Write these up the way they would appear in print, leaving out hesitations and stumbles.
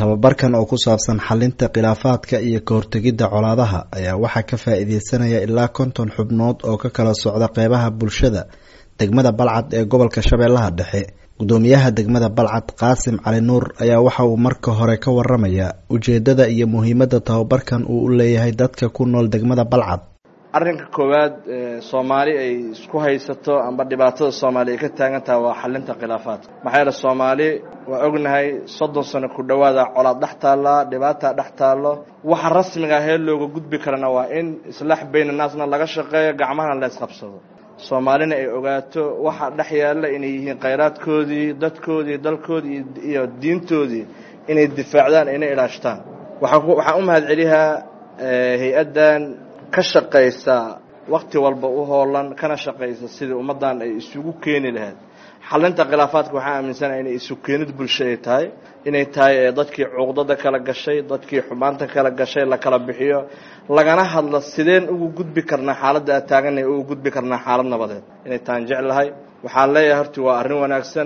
tababarkan oo ku saabsan xalinta khilaafaadka iyo ka hortagidda colaadaha ayaa waxaa ka faa'iideysanaya ilaa 50 xubnood oo ka kala socda qeybaha bulshada degmada Balcad ee gobolka Shabeellaha Dhexe. Gudoomiyaha degmada Balcad Qaasim Cali Nuur ayaa waxa uu marka hore ka waramaya ujeedada iyo muhiimadda tababarkan uu u leeyahay dadka ku nool degmada Balcad. arrinka koowaad Soomaali ay isku haysato amba dhibaatada Soomaali ka taagan tahay waa xalinta khilaafaadka. maxay Soomaali waa ognahay 30 sano ku dhawaada colaad dhaxtaala dhibaato dhaxtaalo waxa rasmiga ah ee looga gudbi karana waa in islaax bayna naasna laga shaqeeyo gacmaha la isqabsado. Soomaalina ay ogaato waxa dhaxyaala inay yihiin kheyraadkoodii dadkoodii dalkoodii iyo diintoodii inay difaacdaan inay ilaashtaan. waxa u mahad celiyaa hay'adan ka shaqeysa waqti walba u hoolan kana shaqeysa sidii ummadan ay isugu keeni lahayd xalinta khilaafaadka. waxaa aaminsan inay isu keenid bulshada tahay inay tahay dadkii cuqdada kala gashay dadkii xumaanta kala gashay la kala bixiyo lagana hadlo sideen ugu gudbi karnaa xaaladda taaganay ugu gudbi karnaa xaalad nabadeed inay taan jecelahay. waxaan leeyahay horti waa arrin wanaagsan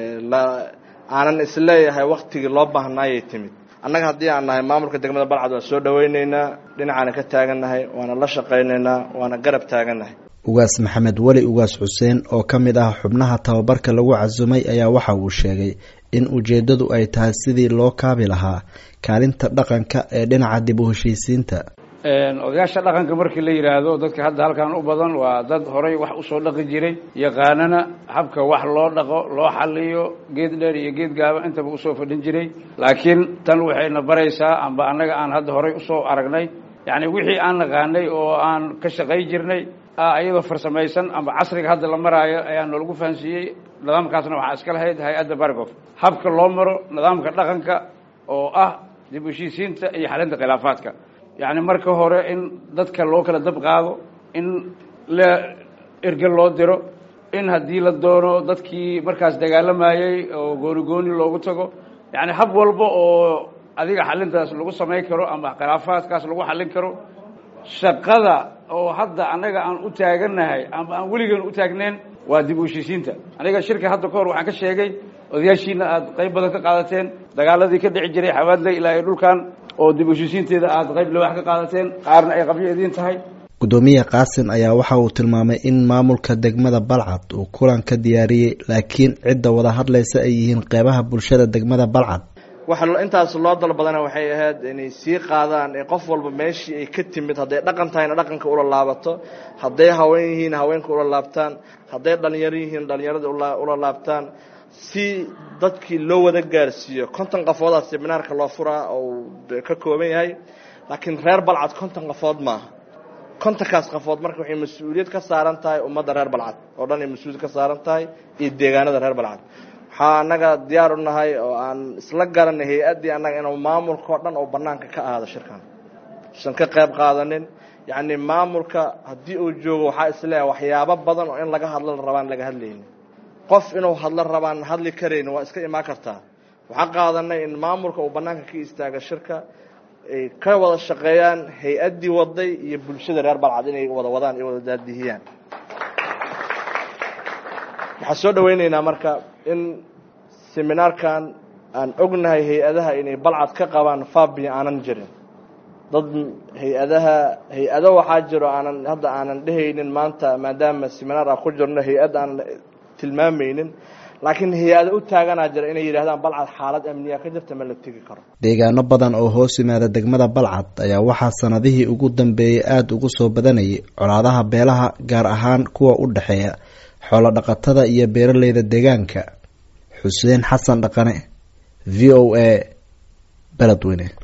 aanan isleeyahay waqtigii loo baahnaayay timid. annaga haddii aan nahay maamulka degmada Balcad waa soo dhaweynaynaa dhinacana ka taagannahay waana la shaqaynaynaa waana garab taagannahay. Ugaas Maxamed Wali Ugaas Xuseen oo ka mid ah xubnaha tababarka lagu casumay ayaa waxa uu sheegay in ujeedadu ay tahay sidii loo kaabi lahaa kaalinta dhaqanka ee dhinaca dib u heshiisiinta. odayaasha dhaqanka markii la yiraahdo dadka hadda halkan u badan waa dad horay wax u soo dhaqi jiray yaqaanana habka wax loo dhaqo loo xaliyo geed dheer iyo geed gaaban intaba u soo fadhin jiray. laakiin tan waxayna baraysaa amba anaga aan hadda horay u soo aragnay yani wixii aan naqaanay oo aan ka shaqay jirnay ayadoo farsamaysan amba casriga hadda la maraayo ayaa lagu fahansiiyey. nidaamkaasna waxaa iska lahayd hay-adda Bargof habka loo maro nidaamka dhaqanka oo ah dib u heshiisiinta iyo xalinta khilaafaadka. يعني marka hore in dadka loo kala dab qaado in la ergal loo diro in hadii la doono dadkii markaas dagaalamayay oo gooni loogu tago yani hab walba oo adiga xalintaas lagu sameey karo ama khilaafaadkaas lagu xalin karo. shaqada oo hadda anaga aan u taaganahay ama aan weligan u taagneen waa dib u heshiisiinta. aniga shirka hadda ka hor waxaan ka sheegay odayaashiina aad qayb badan ka qaadateen dagaaladii ka dhici jiray xawaadley ilaa dhulkan oo dib u heshiisiinteeda aad qayb wax ka qaadateen qaarna ay qabyo idin tahay. Gudoomiye Qaasim ayaa waxa uu tilmaamay in maamulka degmada Balcad uu kulan ka diyaariyay laakiin cidda wada hadlaysa ay yihiin qeybaha bulshada degmada Balcad. waxa intaas loo dalbadana waxay ahayd inay sii qaadaan qof walba meeshii ay ka timid haday dhaqan tahayna dhaqanka ula laabato haday haween yihiin haweenka ula laabtaan haday dhalinyaro yihiin dhalinyarada ula laabtaan si dadkii loo wada gaarsiiyo 50 qafooda seminaarka loo furaa oo ka kooban yahay laakiin reer Balcad 50 qafood ma 50 kaas qafood marka waxay mas'uuliyad ka saaran tahay ummadda reer Balcad oo dhan ay mas'uuliyad ka saaran tahay iyo deegaanada reer Balcad. waxaa anaga diyaar u nahay oo aan isla garanay hay'adii anaga inuu maamulka oo dhan oo banaanka ka aado shirkan san ka qayb qaadanin yani maamulka hadii uu joogo waxa isleeyahay waxyaabo badan oo in laga hadlo rabaan laga hadlaynin qof inuu hadla rabaan hadli kareen waa iska imaan kartaa. waxa qaadanay in maamulka uu banaanka ka istaaga shirka ay ka wada shaqeeyaan hay'adii waday iyo bulshada reer Balcad inay wada wadaan iyo wada daadiyaan. waxaan soo dhaweynaynaa marka in seminaarkan aan ognahay hay'adaha inay Balcad ka qabaan faabi aanan jirin dad hay'ado waxaa jiro aanan dhehaynin maanta maadaama seminar ku jirno hay'ad aan tilmaamaynin laakiin hay'ado u taagana jira inay yiraahdaan Balcad xaalad amniga ka jirta ma la tagi karo. deegaano badan oo hoos yimaada degmada Balcad ayaa waxaa sanadihii ugu dambeeyay aad ugu soo badanayay colaadaha beelaha gaar ahaan kuwa u dhaxeeya xoolo dhaqatada iyo beeraleyda deegaanka. Xuseen Xasan Dhaqane VOA Beledweyne.